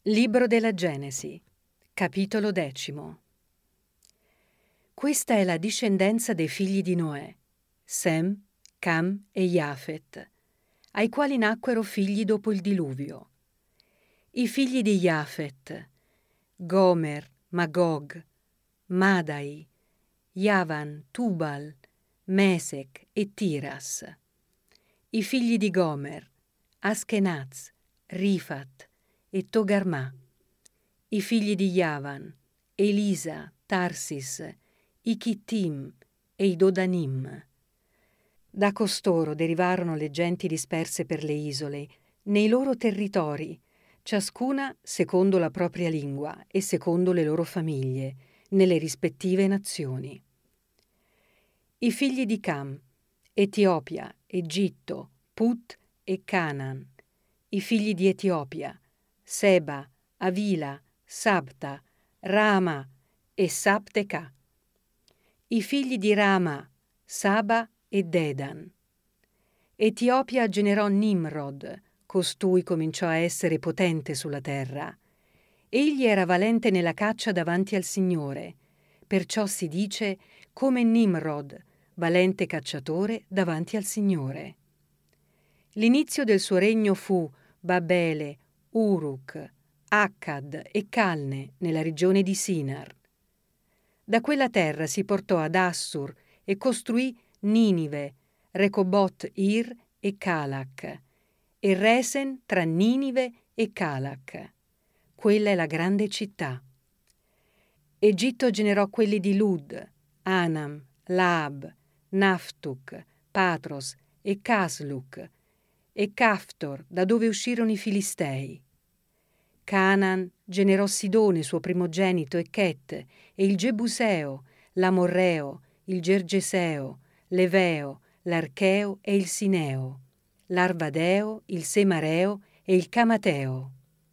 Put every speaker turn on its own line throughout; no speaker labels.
Libro della Genesi, capitolo 10. Questa è la discendenza dei figli di Noè, Sem, Cam e Jafet, ai quali nacquero figli dopo il diluvio. I figli di Jafet: Gomer, Magog, Madai, Javan, Tubal, Mesec e Tiras. I figli di Gomer: Askenaz, Rifat e Togarmà. I figli di Javan: Elisa, Tarsis, i Chittim e i Dodanim. Da costoro derivarono le genti disperse per le isole, nei loro territori, ciascuna secondo la propria lingua e secondo le loro famiglie, nelle rispettive nazioni. I figli di Cam: Etiopia, Egitto, Put e Canaan. I figli di Etiopia: Seba, Avila, Sabta, Rama e Sabteca. I figli di Rama: Saba e Dedan. Etiopia generò Nimrod, costui cominciò a essere potente sulla terra. Egli era valente nella caccia davanti al Signore, perciò si dice come Nimrod, valente cacciatore davanti al Signore. L'inizio del suo regno fu Babele, Uruk, Akkad e Calne nella regione di Sinar. Da quella terra si portò ad Assur e costruì Ninive, Recobot Ir e Calach, e Resen tra Ninive e Calach. Quella è la grande città. Egitto generò quelli di Lud, Anam, Laab, Naftuk, Patros e Casluk, e Caftor, da dove uscirono i Filistei. Canaan generò Sidone, suo primogenito, e Chet, e il Gebuseo, l'Amorreo, il Gergeseo, l'Eveo, l'Archeo e il Sineo, l'Arvadeo, il Semareo e il Camateo.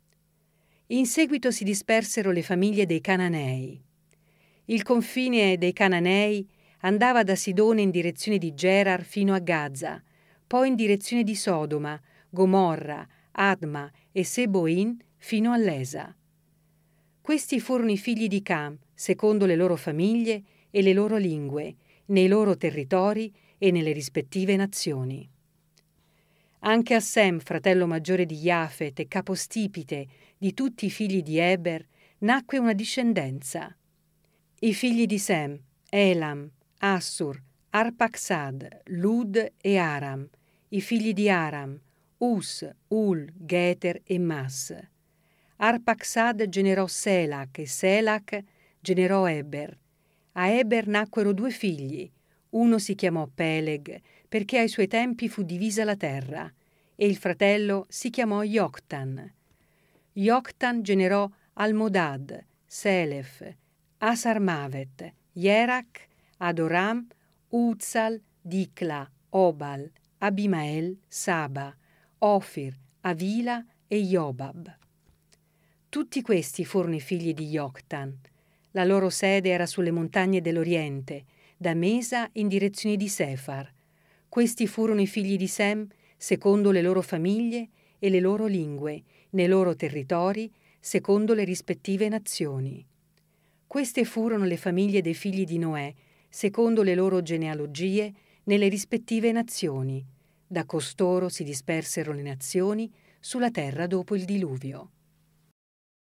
In seguito si dispersero le famiglie dei Cananei. Il confine dei Cananei andava da Sidone in direzione di Gerar fino a Gaza, poi in direzione di Sodoma, Gomorra, Adma e Seboin fino all'Esa. Questi furono i figli di Cam, secondo le loro famiglie e le loro lingue, nei loro territori e nelle rispettive nazioni. Anche a Sem, fratello maggiore di Jafet e capostipite di tutti i figli di Eber, nacque una discendenza. I figli di Sem: Elam, Assur, Arpaxad, Lud e Aram. I figli di Aram: Us, Ul, Geter e Mas. Arpaxad generò Selach e Selach generò Eber. A Eber nacquero due figli. Uno si chiamò Peleg, perché ai suoi tempi fu divisa la terra, e il fratello si chiamò Joktan. Joktan generò Almodad, Selef, Asarmavet, Jerach, Adoram, Uzzal, Dicla, Obal, Abimael, Saba, Ofir, Avila e Jobab. Tutti questi furono i figli di Joktan. La loro sede era sulle montagne dell'Oriente, da Mesa in direzione di Sefar. Questi furono i figli di Sem, secondo le loro famiglie e le loro lingue, nei loro territori, secondo le rispettive nazioni. Queste furono le famiglie dei figli di Noè, secondo le loro genealogie, nelle rispettive nazioni. Da costoro si dispersero le nazioni sulla terra dopo il diluvio.